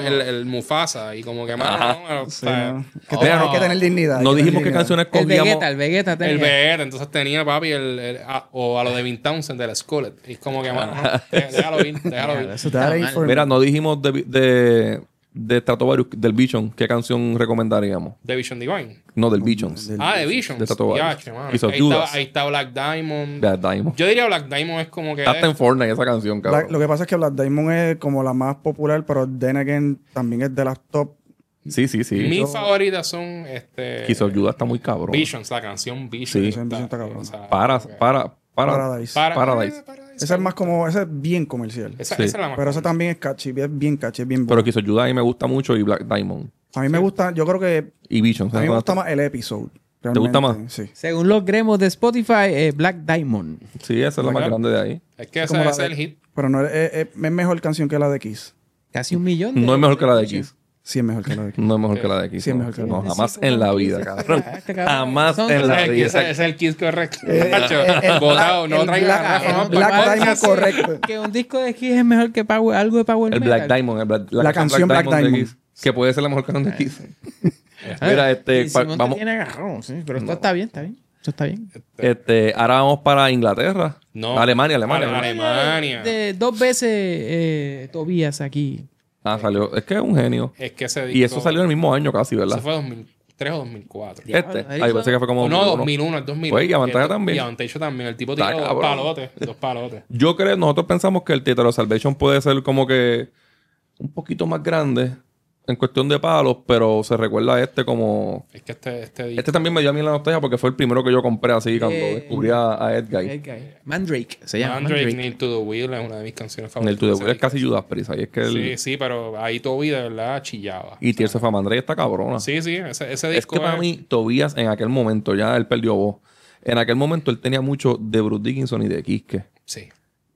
el, el Mufasa y como que más... No, o Sí, sea, ¿no? Que Oh. tenés que tener dignidad. No hay que dijimos tener qué dignidad. canciones El cogíamos. Vegeta, el Vegeta tenía. el Vegeta, entonces tenía papi el, el- ah, o a lo de Vin Townsend de la Skullet. Y es como que más, no, dé- déjalo ir, déjalo ir. Eso That está ain't mal. for me. Mira, no dijimos de, de, de Stratovarius, del Vision. ¿Qué canción recomendaríamos? The Vision Divine. No, del Vision. del- Ah, de Vision. De Stratovarius. Ya, che, mano. Kiss of Ahí, está, Judas. ahí está Black Diamond. Black Diamond. Yo diría Black Diamond es como que... Está hasta en Fortnite esa canción, cabrón. Black- lo que pasa es que Black Diamond es como la más popular, pero then again también es de las top. Sí, sí, sí. Mis favoritas son este Kiss of Judas está muy cabrón. Visions, la canción Visions. Sí. Vision está cabrón. o sea, Para, como que- para, para. Paradise. para- Paradise. Esa es más como, esa es bien comercial. Esa, Sí. esa es la más Pero esa famosa. también es catchy, es bien catchy, es bien Pero buena. Kiss of Judas a mí me gusta mucho y Black Diamond. A mí me gusta, yo creo que Y Vision. a mí me gusta más el episode. ¿Te gusta más? realmente, Sí. Según los gremos de Spotify, eh, Black Diamond. Sí, esa es la más Black- grande de ahí. Es que Como ese la ese de- es el hit. Pero no es, es- es mejor canción que la de Kiss. Casi un millón. de- No es mejor que la de Kiss. Sí, es mejor que la de Kiss. No es mejor que la de Kiss. Sí, es no. mejor que la No, de jamás en la vida, cabrón. Este cabrón. Jamás Son- en la Ese es el- vida. ese es el kiss correcto. Eh, Nacho, eh, el votado, Black- no el traigan Black- a Rafa el más Black para- Diamond correcto. Que un disco de Kiss es mejor que Power, algo de Power El Metal. Black Diamond. el Black- La canción Black de Diamond. Kiss, que puede ser la mejor canción de Kiss. Ah, Mira, este, y pa- Simón te vamos, tiene agarrado, sí, pero esto está bien, está bien. Esto está bien. este, ahora vamos para Inglaterra. No. Alemania, Alemania. Ale- Alemania. De, dos veces eh, Tobías aquí. Ah, salió. Es que es un genio. Es que ese disco... Y eso salió en el mismo año casi, ¿verdad? Eso fue dos mil tres o dos mil cuatro. Este. ahí Ay, fue- pensé que fue como. No, uno. dos mil uno, es dos mil uno. Pues, y Avantaja Y- también. Y Avantaja también. El tipo Está tiró dos cabrón. palotes. Dos palotes. Yo creo, nosotros pensamos que el Theater of Salvation puede ser como que un poquito más grande en cuestión de palos, pero se recuerda a este como... Es que este, este disco... Este también me dio a mí la nostalgia porque fue el primero que yo compré así cuando Eh, descubrí a, a Edguy. Edguy. Mandrake se llama. Mandrake, Mandrake. Nail to the Wheel es una de mis canciones En el favoritas. To The de Wheel ese es casi disco. Judas Priest. Ahí es que el... Sí, sí, pero ahí Toby de verdad chillaba. Y Tears of a Mandrake está cabrona. Sí, sí, ese, ese Es disco que para mí, Tobias en aquel momento, ya él perdió voz. En aquel momento él tenía mucho de Bruce Dickinson y de Kiske. Sí.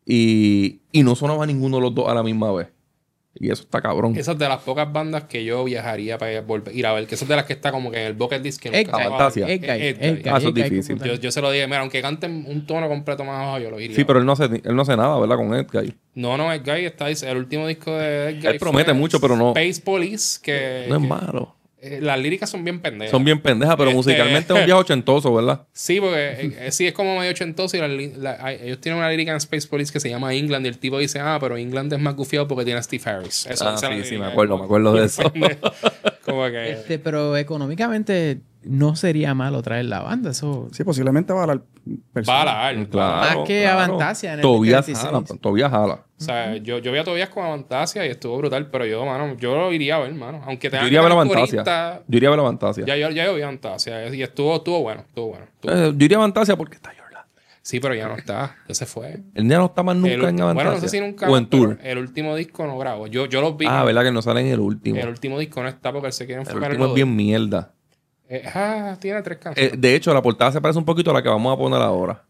Y, y no sonaba ninguno de los dos a la misma vez. Y eso está cabrón. Esa es de las pocas bandas que yo viajaría para ir a, volver- ir a ver. Que esa es de las que está como que en el bucket list. Que nunca Edguy. se va a- Fantasia. Edguy. Edguy. Edguy. Ah, eso es Edguy, difícil. como Yo, yo se lo dije, mira, aunque canten un tono completo más abajo, yo lo iría. Sí, pero él no hace, él no hace nada, ¿verdad? Con Edguy. No, no, Edguy está el último disco de Edguy. Él promete fue mucho, pero no- Space Police, que, No es que- malo. eh, las líricas son bien pendejas. Son bien pendejas, pero Este- musicalmente es un viejo ochentoso, ¿verdad? Sí, porque eh, eh, sí es como medio ochentoso y la li- la- hay- ellos tienen una lírica en Space Police que se llama England y el tipo dice, ah, pero England es más gufiado porque tiene a Steve Harris. Eso, Ah, esa es la sí, sí, lírica. me acuerdo, me acuerdo de eso. Como que... Este, pero económicamente no sería malo traer la banda. Eso. Sí, posiblemente va a la persona. Bala, Claro, Más que claro. Avantasia en el Tobias veinte jala, dieciséis. Tobias jala. O sea, yo, yo vi a Tobias con Avantasia y estuvo brutal, pero yo, mano, yo lo iría a ver, mano. Aunque tenga Yo iría a ver que la tener Fantasia. purista, Yo iría a ver la Fantasia. Ya, yo, ya yo vi Avantasia y estuvo, estuvo bueno, estuvo bueno. estuvo- Eh, yo iría a Fantasia porque está Jordan. Sí, pero ya no está, ya se fue. Él ya no está más nunca El en ulti- Avantasia. bueno, no sé si nunca. O en pero Tour. El último disco no grabó. Yo, yo los vi. Ah, ¿verdad? Que no sale en el último. El último disco no está porque él se quiere El enfocar en último lo es bien mierda. Eh, ah, tiene tres Eh, canciones. de hecho, la portada se parece un poquito a la que vamos a poner ahora.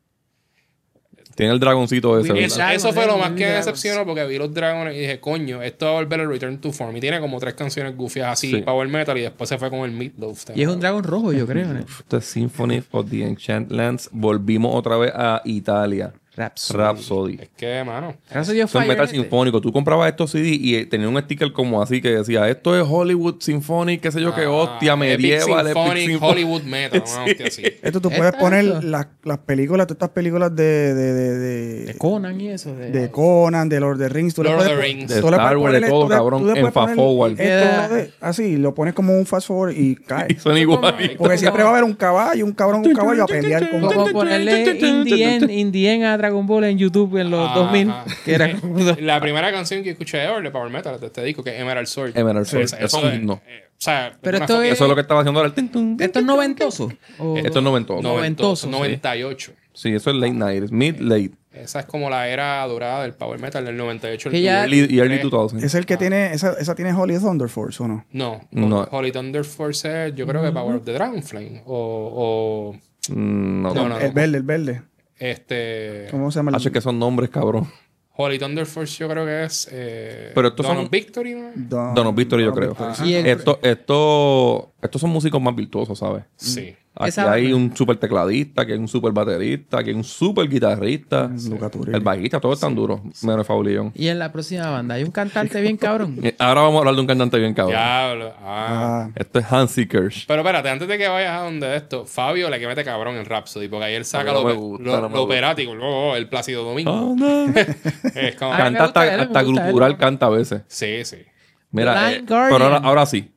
Tiene el dragoncito ese, Muy Eso, ¿verdad? bien. eso fue lo más Dragon, que me Dragons. decepcionó porque vi los dragones y dije, coño, esto va a volver el Return to Form. Y tiene como tres canciones goofias así, Sí. Power Metal, y después se fue con el Meatloaf. Y es un dragón rojo, yo creo. ¿no? Esto es Symphony of the Enchant Lands. Volvimos otra vez a Italia. Rhapsody. Rhapsody. Es que, mano. Rhapsody of Esto es Fire, metal este. sinfónico. Tú comprabas estos C D y eh, tenía un sticker como así que decía, esto es Hollywood Symphonic, qué sé yo, qué Ah, hostia, Epic medieval, Epic Symphonic, Symphonic. Hollywood Metal, una hostia así. Esto tú ¿Es puedes poner tanto? las, las películas, todas estas películas de, de, de, de, De Conan y eso. De, de Conan, de Lord of the Rings. Tú le Lord of puedes the pon- Rings. De tú le Star puedes Wars, de ponerle- todo, tú le- cabrón, tú le en puedes fast poner forward. esto Queda- de- así, lo pones como un fast forward y cae. Y son igual. Porque siempre va a haber un caballo, un cabrón, un caballo a pelear con Como ponerle Indien, Indien a Dragon Ball en YouTube en los Ajá. dos mil. Que era como... La primera canción que escuché ever de Power Metal de este disco, que es Emerald Sword. Emerald Sword. Esa- Eso es un es- himno. eh, o sea, Pero una esto fo- es- Eso es lo que estaba haciendo ahora el tin, tun, tin, ¿Esto es tin, noventoso? ¿O- Esto es noventoso. noventoso, sí. noventa y ocho. Sí, eso es late night. Mid, late. Esa es como la era dorada del Power Metal del noventa y ocho. Que el ya- Early, y early tres. dos mil. Es el que tiene, esa, esa tiene Holy Thunder Force, ¿o no? No, No. Holy Thunder Force es, yo creo que Power of the Dragonflame. O, o Mm, No, No, no. no. El verde, el verde. este. ¿Cómo se llama? el- Hace que son nombres, cabrón. Holy Thunder Force, yo creo que es. Eh, Pero estos Dawn son- of Victory, ¿no? Dawn- Dawn of Victory, yo Dawn creo. of Victory, Y sí. el- Esto, esto, estos son músicos más virtuosos, ¿sabes? Sí. Aquí Esa hay banda. un super tecladista, que hay un super baterista, que hay un super guitarrista, Luca Turilli. el bajista, todos están duros, menos Faulillón. Y en la próxima banda hay un cantante bien cabrón. Eh, Ahora vamos a hablar de un cantante bien cabrón. Diablo. Ah. Ah, Esto es Hansi Kirsch. Pero espérate, antes de que vayas a donde esto, Fabio le que mete cabrón en Rhapsody, porque ahí él saca No lo, me pe- gusta, lo, no me lo gusta. operático, oh, el Plácido Domingo. Oh, no. Es como- Ah, Canta me gusta hasta, él, me hasta gusta él. glutural, canta a veces. Sí, sí. Mira, Blind eh, Guardian. pero ahora, ahora sí.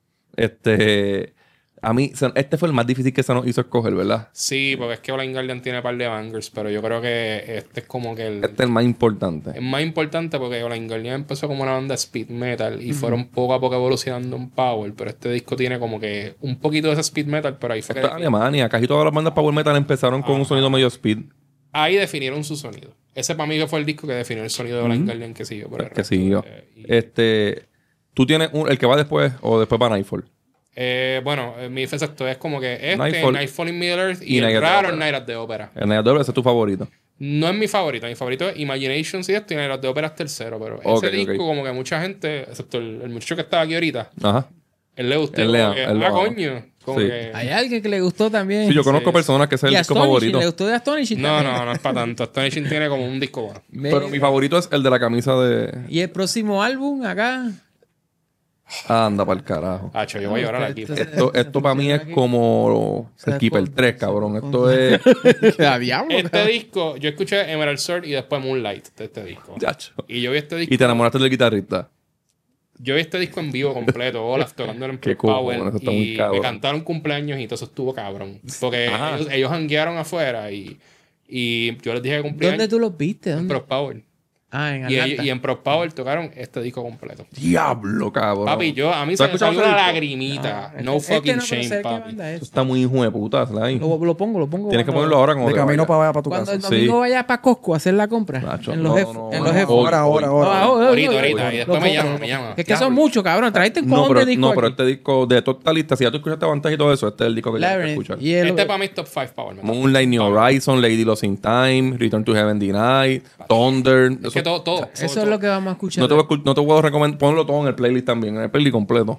Este, a mí, se- este fue el más difícil que se nos hizo escoger, ¿verdad? Sí, porque es que Blind Guardian tiene un par de bangers, pero yo creo que este es como que el, Este es el más importante. es más importante porque Blind Guardian empezó como una banda de speed metal y fueron poco a poco evolucionando en power, pero este disco tiene como que un poquito de ese speed metal, pero ahí fue Esto que es Alemania. Casi todas las bandas power metal empezaron con un sonido medio speed. ahí definieron su sonido. Ese para mí que fue el disco que definió el sonido de Blind Guardian que siguió por el Que resto siguió. de- y- Este, ¿tú tienes un- el que va después o después va Nightfall? Eh, bueno, eh, mi exacto es como que este, Nightfall. Nightfall, in Middle Earth y, Y Night el at the raro Opera. Night at the Opera. El Night at the Opera, ese es tu favorito. No es mi favorito, mi favorito es Imaginations y esto y Night at the Opera es tercero, pero Ok, ese disco ok. como que mucha gente, excepto el, el muchacho que estaba aquí ahorita, Ajá. él le gustó. Él como le- que, él lo ah, ama. coño. Como Sí. que- Hay alguien que le gustó también. Sí, yo conozco Sí. personas que ese es Y el disco Astonishing, favorito. ¿le gustó de Astonishing? No, también? no, no es para tanto. Astonishing tiene como un disco bueno. Me- Pero mi favorito es el de la camisa de... Y el próximo álbum acá. Anda para el carajo. Hacho, yo voy a llorar aquí. Entonces- Esto, esto para mí es como el Keeper tres, cabrón. Esto es... ¡A diablo! Este disco, yo escuché Emerald Sword y después Moonlight de este disco. Yacho. Y yo vi este disco. Y te enamoraste del guitarrista. Yo vi este disco en vivo completo, Olaf tocándolo en Qué Pro cojones, Power eso está muy y cabrón. me cantaron cumpleaños y todo eso estuvo cabrón. Porque Ajá. ellos, ellos hanguearon afuera y, y yo les dije que cumplían ¿Dónde tú los viste? en ¿Dónde? Pro Power. Ah, en Y, Atlanta. ellos- y en Pro Power tocaron este disco completo. Diablo, cabrón. Papi, yo a mí ¿Tú se has me escuchado salió ese una disco? lagrimita. Ah, no este- fucking este no puede shame, ser, ¿qué papi. banda es? Esto está muy hijo de puta, Sly. Lo, lo pongo, lo pongo. Tienes que cuando- ponerlo ahora como de te camino vayas. para allá para tu Cuando casa. el domingo Sí. vayas para Costco a hacer la compra. Nacho, en los no, F. no, en no. los F. Hoy, Ahora, ahora, hoy. ahora. Ah, oh, oh, Ahorita, oh, ahorita. oh, Y después lo me compro. llama, me llama. Es que son muchos, cabrón. Traiste un No, cojón pero, de discos no, pero aquí. este disco de toda esta lista, si ya tú escuchaste Vantage y todo eso, este es el disco que tienes que Labyrinth. escuchar. Y el- Este para mí es top cinco Power Metal. Moonlight, New Horizon, Lady Lost in Time, Return to Heaven Denied, Thunder. Es eso- que todo, todo. Eso todo, es lo que vamos a escuchar. no, te voy a, escu- no te puedo recomendar, ponlo todo en el playlist también, en el playlist completo.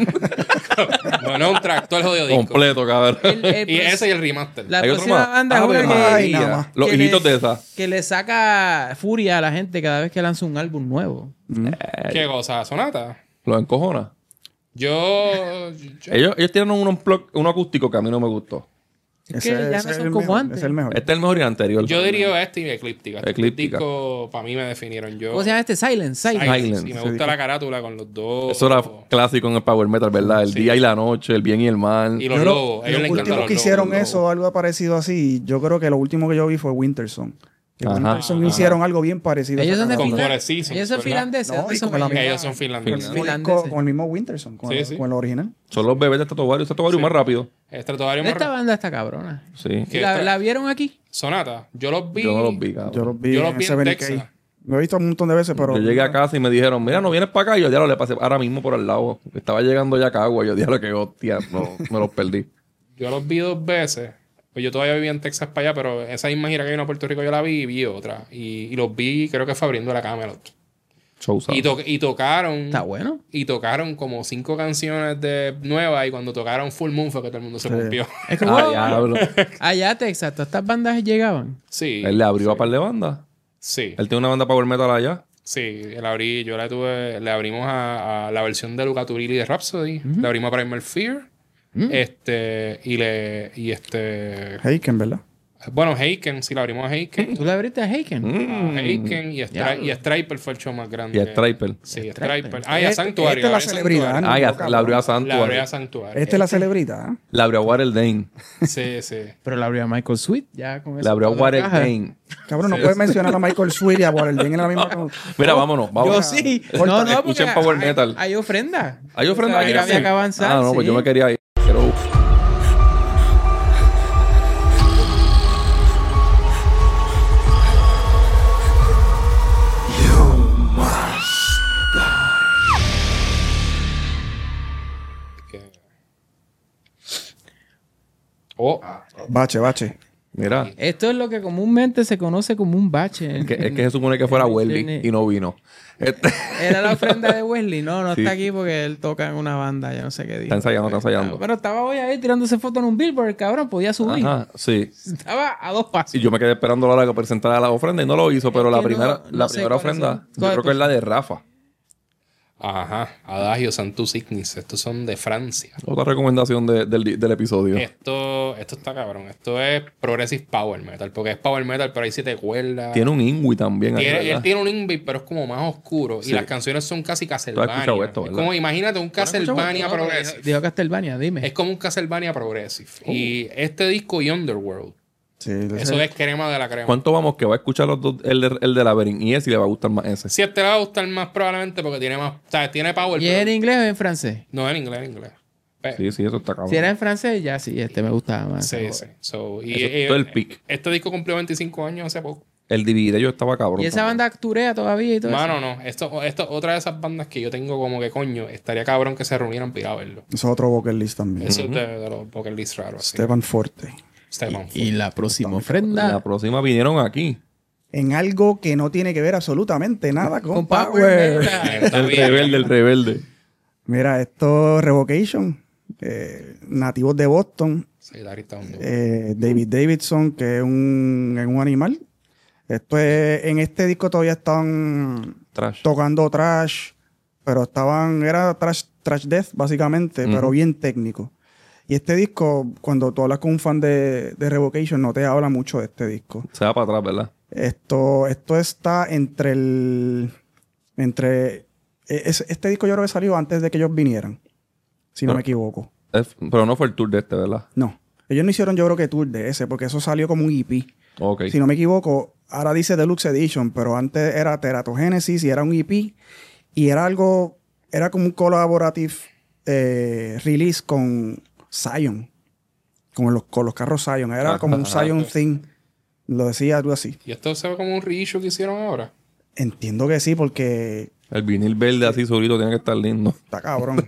No, no es un track, todo el jodido disco. completo, cabrón. El- el Y pros- ese y el remaster. La ¿Hay otro próxima más? banda es Ave una que- María. nada más. Los que hijitos le- de esa. que le saca furia a la gente cada vez que lanza un álbum nuevo. ¿Qué cosa? ¿Sonata? Los encojona. Yo... yo- Ellos, ellos tienen un, unplug- un acústico que a mí no me gustó. Es que ya no es son el como mejor, antes. Es el mejor. Este es el mejor y el anterior. Yo diría este y Eclíptica. Este Eclíptica. disco para mí me definieron yo. ¿Cómo se llama este? Silence. Silence. Silence. Silence. Y me Ese gusta la carátula con los dos. Eso era clásico en el Power Metal, ¿verdad? El Sí. día y la noche, el bien y el mal. Y los Yo creo- logos. A ellos los les encantan últimos los que logos. hicieron logos. eso, algo parecido así, yo creo que lo último que yo vi fue Winterson. Que Ajá. Winterson Ajá. hicieron algo bien parecido. a Ellos esa son de carátula. Con Finlandia. Forest Seasons, Ellos son ¿verdad? finlandeses. No, ¿Dónde y son con la ellos? Que ellos son finlandeses. Con el mismo finlandeses. disco- con el mismo Winterson, con, Sí, el, sí. con el original. Son los bebés de Tatuario. Tatuario más rápido. Estratovario Esta más... banda está cabrona. Sí. ¿Qué? ¿La, está- la vieron aquí? Sonata. Yo los vi... Yo no los vi, cabrón. Yo los vi Yo los en vi en Seven Texas. K. Lo he visto un montón de veces, pero... Yo llegué a casa y me dijeron, mira, no vienes para acá. Y yo, diablo, le pasé ahora mismo por al lado. Estaba llegando ya a Cagua. Yo, diablo, que hostia, no, me los perdí. Yo los vi dos veces. Pues yo todavía vivía en Texas para allá, pero esa misma gira que vino a Puerto Rico yo la vi y vi otra. Y, y los vi, creo que fue abriendo la Camelot. Showzado. Y, to- y tocaron... Está bueno. Y tocaron como cinco canciones de nuevas y cuando tocaron Full Moon fue que todo el mundo se rompió. Es como Ah, diablo. allá a Texas, todas estas bandas llegaban. Sí. Él le abrió a par de bandas. Sí. Él tiene una banda Power Metal allá. Sí, le abrí, yo le tuve, le abrimos a, a la versión de Luca Turilli de Rhapsody, le abrimos a Primal Fear, este, y le, y este, Heiken, ¿verdad? bueno, Heiken, sí, le abrimos a Heiken, ¿Tú le abriste a Heiken? Mm. a Heiken, y, Stri- Diablo. y Striper fue el show más grande. Y a que- Striper. Sí, Striper. Striper. Ah, y a Este- Sanctuario. esta es la le abrí a celebridad, Sanctuario. ¿no? Ah, ya, cabrón. la abrió a Le abrí Santuario. a Sanctuario. Esta es la celebridad. ¿eh? La abrió a Water Dane. Sí, sí. Pero la abrió a Michael Sweet, ya con eso. La abrió a toda la Water caja. Dane. Cabrón, no puedes mencionar a Michael Sweet y a Warren en la misma... Mira, vámonos. Vamos. Yo sí. Corta. No, no, porque Escuchen Power hay- Metal. Hay ofrenda. ¿Hay ofrenda? Sabía que Aquí, había sí. que avanzar. Ah, no, pues sí. yo me quería ir. Pero... Que- Oh, Bache, bache. Mira, Esto es lo que comúnmente se conoce como un bache. que, es que se supone que fuera Welly y no vino. Este- Era la ofrenda de Wesley. No, no Sí. está aquí porque él toca en una banda. Ya no sé qué dijo. Está ensayando, está ensayando. Pero estaba hoy ahí tirándose fotos en un billboard. El cabrón podía subir. Ajá, sí. Estaba a dos pasos. Y yo me quedé esperando a la hora que presentara la ofrenda y no lo hizo, pero Es la que primera, no- no la sé primera cuáles ofrenda, son. yo ¿Cuál creo que es la de Rafa. Ajá. Adagio Santus Ignis. Estos son de Francia. Otra recomendación de- del, del episodio. Esto, esto está cabrón. Esto es Progressive Power Metal. Porque es Power Metal, pero hay siete cuerdas. Tiene un Ingui también. ahí, Tiene- ¿verdad? él tiene un Inbeat, pero es como más oscuro. Sí. Y las canciones son casi Tú has Castlevania. escuchado esto, Es ¿verdad? como, imagínate, un Castlevania No, pero Progressive. Dijo, dijo Castlevania, dime. Es como un Castlevania Progressive. Oh. Y este disco y Underworld. Sí, Eso es crema de la crema. ¿Cuánto vamos que va a escuchar los dos, el, de- el de Labyrinth y ese y le va a gustar más ese? Si a este le va a gustar más probablemente porque tiene más... O sea, tiene power. ¿Y pero- es en inglés o en francés? No, en inglés, en inglés. Pe- Sí, sí, eso está cabrón. Si era en francés, ya sí, este me gustaba más. Sí, sí. So, y, Eso es eh, todo el pic. Este disco cumplió veinticinco años hace poco. El D V D yo estaba cabrón. Y esa también. banda acturea todavía y todo Mano, eso. no. Esto, esto otra de esas bandas que yo tengo como que coño, estaría cabrón que se reunieran para ir a verlo. Eso es otro vocalist también. Eso es de, de los poker list raros. así. Esteban Forte. Esteban Y, y la próxima La ofrenda próxima vinieron aquí. En algo que no tiene que ver absolutamente nada con, con Power. Power Metal. Está El bien. rebelde, el rebelde. Mira, esto es Revocation, eh, nativos de Boston. Sí, guitarrista hondo. eh, David Davidson, que es un, es un animal. Esto es, en este disco todavía estaban Trash. tocando trash, pero estaban, era trash, trash death básicamente, pero bien técnico. Y este disco, cuando tú hablas con un fan de, de Revocation, no te habla mucho de este disco. Se va para atrás, ¿verdad? Esto, esto está entre el, entre, es- este disco yo creo que salió antes de que ellos vinieran, si no Pero- me equivoco. Es- pero no fue el tour de este, ¿verdad? No, ellos no hicieron yo creo que tour de ese, porque eso salió como un E P. Ok. Si no me equivoco, ahora dice Deluxe Edition, pero antes era Teratogénesis y era un E P. Y era algo, era como un collaborative eh, release con Zion. Con los, con los carros Zion. Era como un Ajá. Zion thing. Lo decía algo así. ¿Y esto se ve como un reissue que hicieron ahora? Entiendo que sí, porque El vinil verde así solito tiene que estar lindo. está cabrón.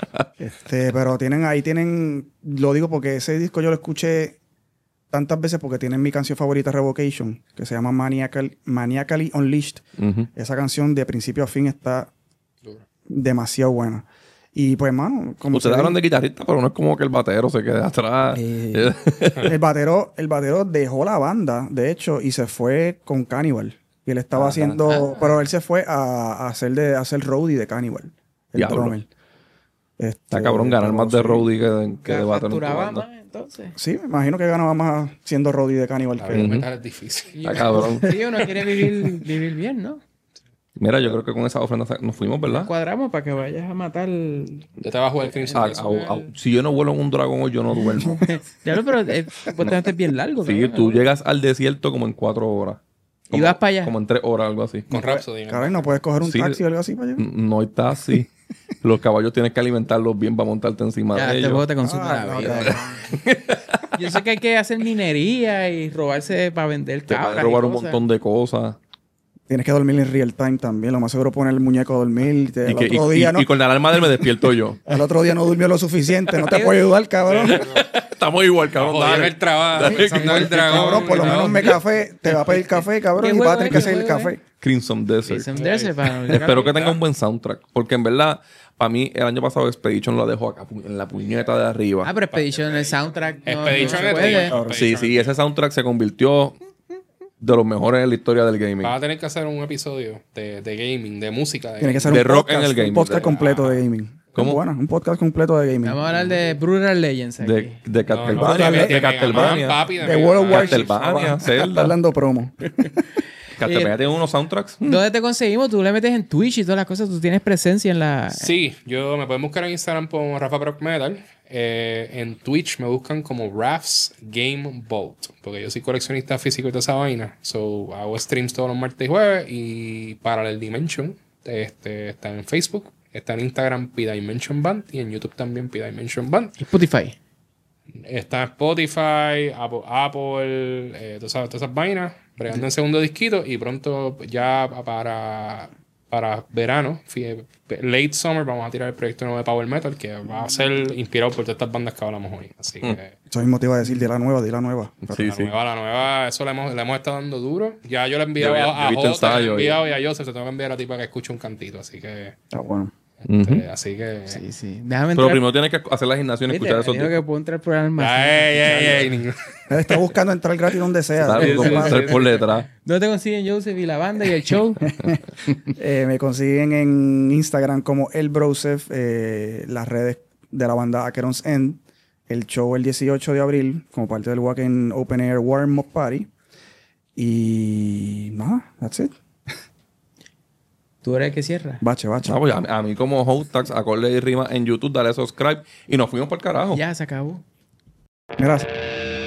este, pero tienen ahí, tienen, lo digo porque ese disco yo lo escuché tantas veces porque tienen mi canción favorita Revocation, que se llama Maniacal, Maniacally Unleashed. Ujú. Esa canción de principio a fin está Duro. demasiado buena. Y pues, mano, como Ustedes se hablan ve, de guitarrista, pero no es como que el batero se quede atrás. Eh, el batero, el batero dejó la banda, de hecho, y se fue con Cannibal. Y él estaba haciendo, pero él se fue a, a hacer de a hacer roadie de Cannibal. El Diablo. drummer. Este, Está cabrón ganar pero más de sí. roadie que, que de batero. en tu Facturaba banda. más, entonces. Sí, me imagino que ganaba más siendo roadie de Cannibal La que verdad, metal es difícil. Está cabrón. Sí, uno quiere vivir, vivir bien, ¿no? Mira, yo creo que con esa ofrenda nos fuimos, ¿verdad? Cuadramos para que vayas a matar. Yo te voy a jugar Crimson A- Desert. a- a- si yo no vuelo en un dragón hoy, yo no duermo. Claro, pero eh, supuestamente es bien largo. Sí, cabrón. tú llegas al desierto como en cuatro horas. Y Como- vas para allá. Como en tres horas, algo así. Con Rhapsody. ¿no? Cabrón, no puedes coger un Sí. taxi o algo así para allá. N- No está así. Los caballos tienes que alimentarlos bien para montarte encima Ya, de este ellos. juego te consume Ah, la no, vida. cabrón. Yo sé que hay que hacer minería y robarse para vender Te cabras pueden y robar un cosas. montón de cosas. Tienes que dormir en real time también. Lo más seguro poner el muñeco a dormir. Te- Y, el que- y- otro y- día no. y con la alarma de él me despierto yo. El otro día no durmió lo suficiente. No te puedo ayudar, cabrón. Estamos igual, cabrón. Jodido Dale. el trabajo. Pensando en el dragón. Cabrón, por lo y menos todo. me café. Te va a pedir café, cabrón, ¿Qué y vas a juego tener es? que ¿Qué hacer el juego café. Crimson Desert. Jason Desert, para no Espero que tenga un buen soundtrack. Porque en verdad, para mí, el año pasado Expedition lo dejó acá pu- en la puñeta de arriba. Ah, pero Expedition, el soundtrack. No, Expedition no se es puede. de- Sí, sí, ese soundtrack se convirtió de los mejores en la historia del gaming. Vas a tener que hacer un episodio de, de gaming, de música. De Tiene que gaming. ser De un rock podcast, en el gaming. un podcast De- completo de gaming. ¿Cómo? Bueno, un podcast completo de gaming. Vamos a hablar de Brutal Legends aquí. De, de No, Castlevania. no, de, de Mega Man, Castlevania. papi, de De Mega World of Man. Warcraft. Castlevania, Está Zelda. dando promo. Castlevania tiene unos soundtracks. ¿Dónde te conseguimos? Tú le metes en Twitch y todas las cosas. Tú tienes presencia en la... Sí, yo me pueden buscar en Instagram como Rafa Proc Metal. Eh, en Twitch me buscan como Raf's Game Vault. Porque yo soy coleccionista físico y toda esa vaina. So hago streams todos los martes y jueves. Y Parallel Dimension este, está en Facebook. Está en Instagram P Dimension Band. Y en YouTube también P Dimension Band. Spotify. Está en Spotify, Apple, Apple eh, todas, esas, todas esas vainas. Bregando en segundo disquito. Y pronto ya para para verano, fie- late summer, vamos a tirar el proyecto nuevo de Power Metal, que va a ser inspirado por todas estas bandas que hablamos hoy. Así que Eso mismo te iba a decir, di la nueva, di la nueva. Sí, la sí. nueva, la nueva, eso le hemos, le hemos estado dando duro. Ya yo le he enviado Yo vi- a, yo he a visto Jota, le he ensayo y- enviado y a Joseph, te tengo que enviar a ti para que escuche un cantito. Así que, Está bueno. este, así que. Sí, sí. Déjame Pero entrar. primero tienes que hacer la gimnasia y Viste, escuchar me esos dijo discos. que puedo entrar por el almacén. Ay, ay, ay, ningún- Está buscando entrar gratis donde sea. Claro, Sí, como sí, entrar por detrás. ¿Dónde te consiguen Joseph y la banda y el show? Eh, me consiguen en Instagram como El Broseph, eh, las redes de la banda Acheron's End, el show el dieciocho de abril como parte del Wacken Open Air Warm Up Party. Y nada, that's it. Tú eres el que cierra. Bache, bache. Ah, pues, a, a mí como Hostax, acorde y rima en YouTube, dale subscribe y nos fuimos por el carajo. Ya se acabó. Gracias.